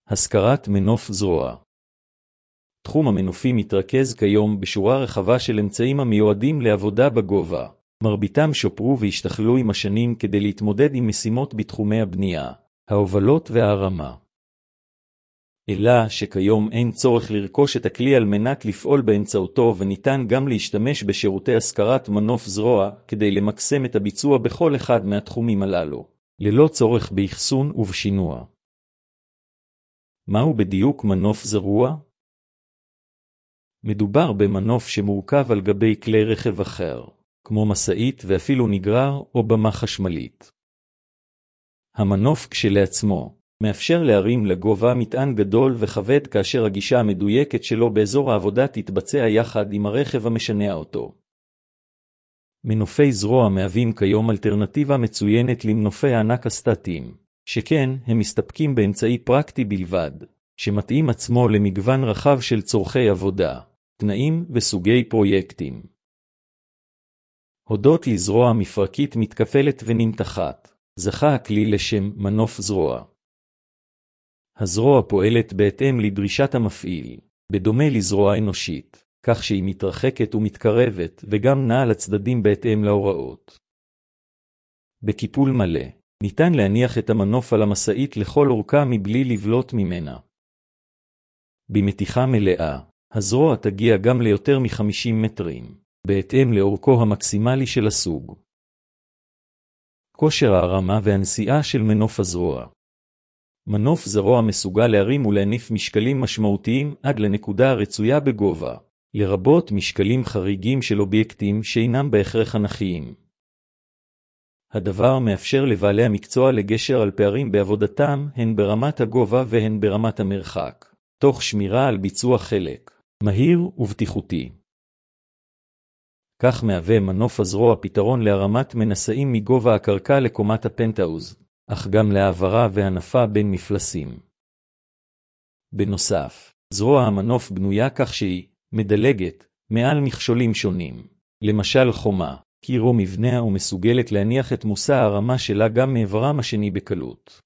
השכרת מנוף זרוע. תחום המנופים מתרכז כיום בשורה רחבה של אמצעים המיועדים לעבודה בגובה. מרביתם שופרו והשתכללו עם השנים כדי להתמודד עם משימות בתחומי הבנייה, ההובלות וההרמה. אלא שכיום אין צורך לרכוש את הכלי על מנת לפעול באמצעותו, וניתן גם להשתמש בשירותי השכרת מנוף זרוע כדי למקסם את הביצוע בכל אחד מהתחומים הללו, ללא צורך באחסון ובשינוע. מהו בדיוק מנוף זרוע? מדובר במנוף שמורכב על גבי כלי רכב אחר, כמו מסעית ואפילו נגרר או במה חשמלית. המנוף כשלעצמו מאפשר להרים לגובה מטען גדול וכבד, כאשר הגישה המדויקת שלו באזור העבודה תתבצע יחד עם הרכב המשנע אותו. מנופי זרוע מהווים כיום אלטרנטיבה מצוינת למנופי הענק הסטטיים, שכן הם מסתפקים באמצעי פרקטי בלבד, שמתאים עצמו למגוון רחב של צורכי עבודה, תנאים וסוגי פרויקטים. הודות לזרוע מפרקית מתקפלת ונמתחת, זכה הכלי לשם מנוף זרוע. הזרוע פועלת בהתאם לדרישת המפעיל, בדומה לזרוע אנושית, כך שהיא מתרחקת ומתקרבת וגם נעה לצדדים בהתאם להוראות. בקיפול מלא, ניתן להניח את המנוף על המסעית לכל אורכה מבלי לבלוט ממנה. במתיחה מלאה, הזרוע תגיע גם ליותר מ-50 מטרים, בהתאם לאורכו המקסימלי של הסוג. כושר ההרמה והנסיעה של מנוף הזרוע. מנוף זרוע מסוגל להרים ולהניף משקלים משמעותיים עד לנקודה הרצויה בגובה, לרבות משקלים חריגים של אובייקטים שאינם בהכרח אנכיים. הדבר מאפשר לבעלי המקצוע לגשר על פערים בעבודתם, הן ברמת הגובה והן ברמת המרחק, תוך שמירה על ביצוע חלק מהיר ובטיחותי. כך מהווה מנוף הזרוע פתרון להרמת מנשאים מגובה הקרקע לקומת הפנטהאוז, אך גם להעברה והנפה בין מפלסים. בנוסף, זרוע המנוף בנויה כך שהיא מדלגת מעל מכשולים שונים, למשל חומה, קיר או מבנה, ומסוגלת להניח את מושא ההרמה שלה גם מעברם השני בקלות.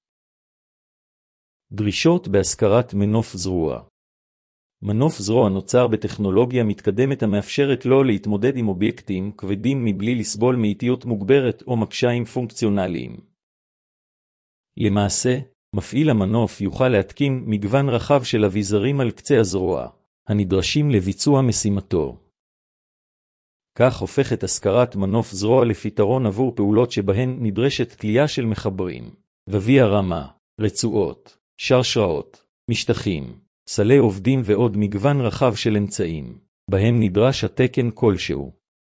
דרישות בהשכרת מנוף זרוע. מנוף זרוע נוצר בטכנולוגיה מתקדמת המאפשרת לו להתמודד עם אובייקטים כבדים מבלי לסבול מאיטיות מוגברת או מקשיים פונקציונליים. למעשה, מפעיל המנוף יוכל להתקין מגוון רחב של אביזרים על קצה הזרוע, הנדרשים לביצוע משימתו. כך הופכת השכרת מנוף זרוע לפתרון עבור פעולות שבהן נדרשת תלייה של מחברים, וויה רמה, רצועות, שרשראות, משטחים, סלי עובדים ועוד מגוון רחב של אמצעים, בהם נדרש התקן כלשהו.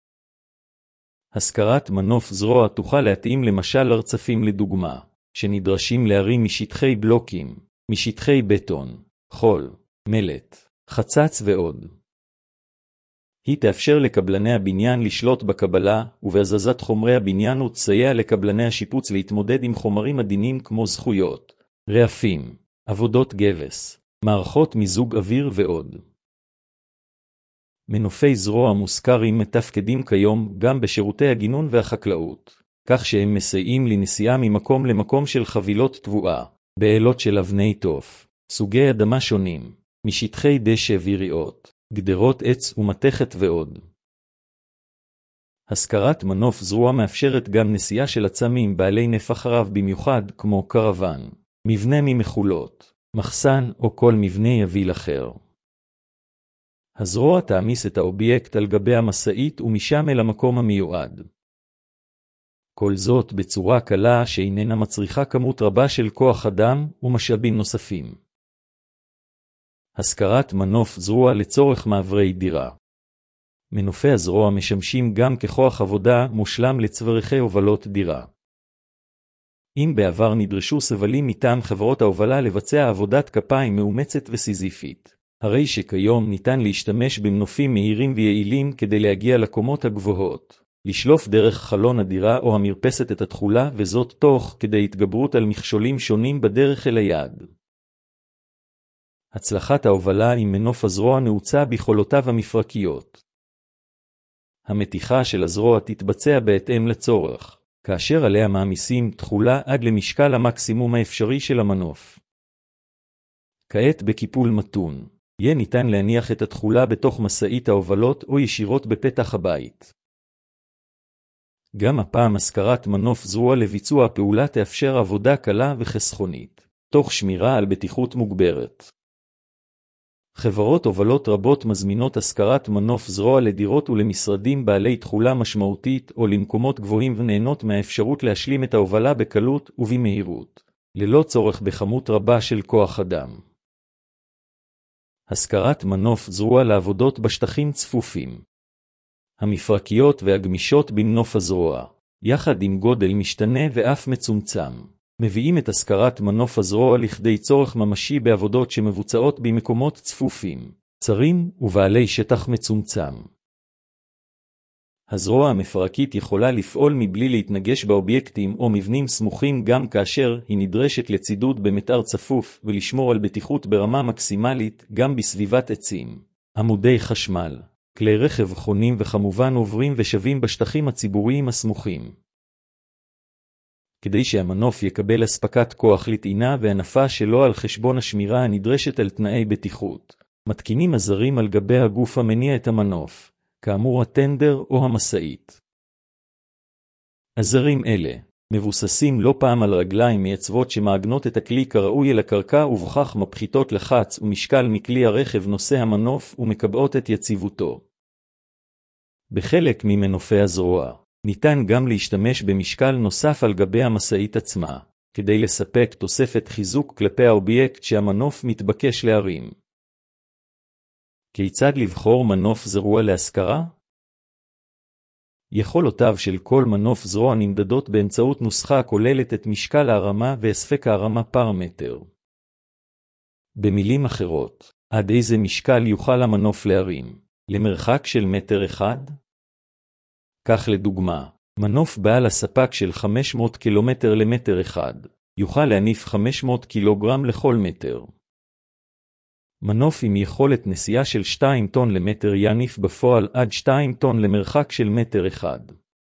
השכרת מנוף זרוע תוכל להתאים למשל ארצפים לדוגמה, שנדרשים להרים משטחי בלוקים, משטחי בטון, חול, מלט, חצץ ועוד. היא תאפשר לקבלני הבניין לשלוט בקבלה ובהזזת חומרי הבניין, ותסייע לקבלני השיפוץ להתמודד עם חומרים עדינים כמו זכויות, רעפים, עבודות גבס, מערכות מיזוג אוויר ועוד. מנופי זרוע מושכרים מתפקדים כיום גם בשירותי הגינון והחקלאות, כך שהם מסייעים לנסיעה ממקום למקום של חבילות תבואה, בעלות של אבני תוף, סוגי אדמה שונים, משטחי דשא ויריעות, גדרות עץ ומתכת ועוד. השכרת מנוף זרוע מאפשרת גם נסיעה של עצמים בעלי נפח רב במיוחד כמו קרוון, מבנה ממחולות, מחסן או כל מבנה יביל אחר. הזרוע תעמיס את האובייקט על גבי המסעית ומשם אל המקום המיועד. כל זאת בצורה קלה שאיננה מצריכה כמות רבה של כוח אדם ומשאבים נוספים. השכרת מנוף זרוע לצורך מעברי דירה. מנופי הזרוע משמשים גם ככוח עבודה מושלם לצורכי הובלות דירה. אם בעבר נדרשו סבלים מטעם חברות ההובלה לבצע עבודת כפיים מאומצת וסיזיפית, הרי שכיום ניתן להשתמש במנופים מהירים ויעילים כדי להגיע לקומות הגבוהות, לשלוף דרך חלון הדירה או המרפסת את התחולה, וזאת תוך כדי התגברות על מכשולים שונים בדרך אל היעד. הצלחת ההובלה עם מנוף הזרוע נעוצה ביכולותיו המפרקיות. המתיחה של הזרוע תתבצע בהתאם לצורך, כאשר עליה מעמיסים תחולה עד למשקל המקסימום האפשרי של המנוף. כעת בקיפול מתון, יהיה ניתן להניח את התכולה בתוך משאית ההובלות או ישירות בפתח הבית. גם הפעם השכרת מנוף זרוע לביצוע הפעולה תאפשר עבודה קלה וחסכונית, תוך שמירה על בטיחות מוגברת. חברות הובלות רבות מזמינות השכרת מנוף זרוע לדירות ולמשרדים בעלי תכולה משמעותית או למקומות גבוהים ונהנות מהאפשרות להשלים את ההובלה בקלות ובמהירות, ללא צורך בכמות רבה של כוח אדם. השכרת מנוף זרוע לעבודות בשטחים צפופים. המפרקיות והגמישות במנוף הזרוע, יחד עם גודל משתנה ואף מצומצם, מביאים את השכרת מנוף הזרוע לכדי צורך ממשי בעבודות שמבוצעות במקומות צפופים, צרים ובעלי שטח מצומצם. הזרוע המפרקית יכולה לפעול מבלי להתנגש באובייקטים או מבנים סמוכים גם כאשר היא נדרשת לצידוד במתאר צפוף ולשמור על בטיחות ברמה מקסימלית גם בסביבת עצים, עמודי חשמל, כלי רכב חונים וכמובן עוברים ושבים בשטחים הציבוריים הסמוכים. כדי שהמנוף יקבל הספקת כוח לטעינה והנפה שלו על חשבון השמירה הנדרשת על תנאי בטיחות, מתקינים עזרים על גבי הגוף המניע את המנוף, כאמור הטנדר או המשאית. עזרים אלה מבוססים לא פעם על רגליים מייצבות שמעגנות את הכלי כראוי אל הקרקע ובכך מפחיתות לחץ ומשקל מכלי הרכב נושא המנוף ומקבעות את יציבותו. בחלק ממנופי הזרוע ניתן גם להשתמש במשקל נוסף על גבי המשאית עצמה, כדי לספק תוספת חיזוק כלפי האובייקט שהמנוף מתבקש להרים. כיצד לבחור מנוף זרוע להשכרה? יכולותיו של כל מנוף זרוע נמדדות באמצעות נוסחה הכוללת את משקל ההרמה והספק ההרמה פרמטר. במילים אחרות, עד איזה משקל יוכל המנוף להרים? למרחק של מטר אחד? כך לדוגמה, מנוף בעל הספק של 500 קילומטר למטר אחד, יוכל להניף 500 קילוגרם לכל מטר. מנוף עם יכולת נסיעה של 2 טון למטר יניף בפועל עד 2 טון למרחק של מטר אחד.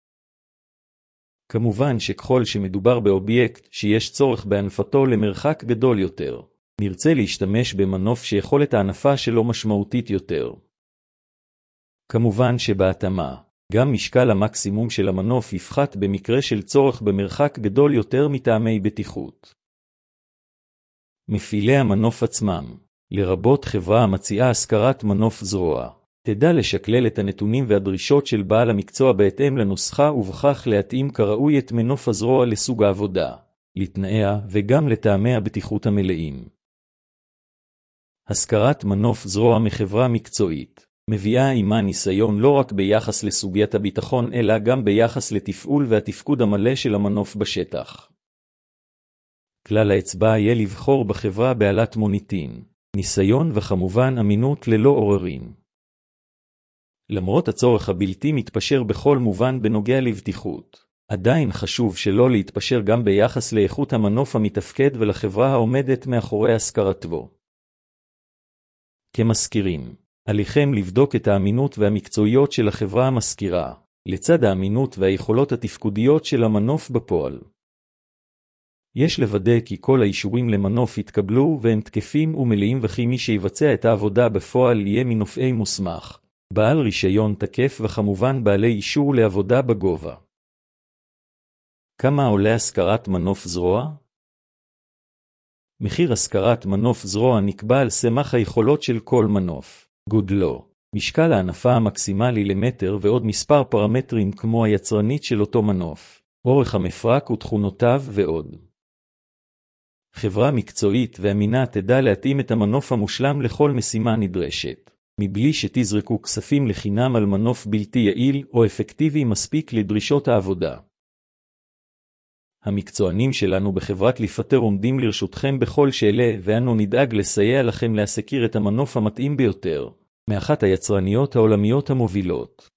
כמובן שככל שמדובר באובייקט שיש צורך בהנפתו למרחק גדול יותר, נרצה להשתמש במנוף שיכולת ההנפה שלו משמעותית יותר. כמובן שבהתאמה, גם משקל המקסימום של המנוף יפחת במקרה של צורך במרחק גדול יותר מטעמי בטיחות. מפעילי המנוף עצמם, לרבות חברה המציעה השכרת מנוף זרוע, תדע לשקלל את הנתונים והדרישות של בעל המקצוע בהתאם לנוסחה ובכך להתאים כראוי את מנוף הזרוע לסוג העבודה, לתנאיה וגם לטעמי הבטיחות המלאים. השכרת מנוף זרוע מחברה מקצועית מביאה עימה ניסיון לא רק ביחס לסוגיית הביטחון אלא גם ביחס לתפעול והתפקוד המלא של המנוף בשטח. כלל האצבע יהיה לבחור בחברה בעלת מוניטין, ניסיון וכמובן אמינות ללא עוררין. למרות הצורך הבלתי מתפשר בכל מובן בנוגע לבטיחות, עדיין חשוב שלא להתפשר גם ביחס לאיכות המנוף המתפקד ולחברה העומדת מאחורי השכרתו. כמזכירים, עליכם לבדוק את האמינות והמקצועיות של החברה המשכירה, לצד האמינות והיכולות התפקודיות של המנוף בפועל. יש לוודא כי כל האישורים למנוף יתקבלו והם תקפים ומלאים וכי מי שיבצע את העבודה בפועל יהיה מנופאי מוסמך, בעל רישיון תקף וכמובן בעלי אישור לעבודה בגובה. כמה עולה השכרת מנוף זרוע? מחיר השכרת מנוף זרוע נקבע על סמך היכולות של כל מנוף, גודלו, משקל ההנפה המקסימלי למטר ועוד מספר פרמטרים כמו היצרנית של אותו מנוף, אורך המפרק ותכונותיו ועוד. חברה מקצועית ואמינה תדע להתאים את המנוף המושלם לכל משימה נדרשת, מבלי שתזרקו כספים לחינם על מנוף בלתי יעיל או אפקטיבי מספיק לדרישות העבודה. המקצוענים שלנו בחברת ליפטר עומדים לרשותכם בכל שאלה ואנו נדאג לסייע לכם להסקיר את המנוף המתאים ביותר, מאחת היצרניות העולמיות המובילות.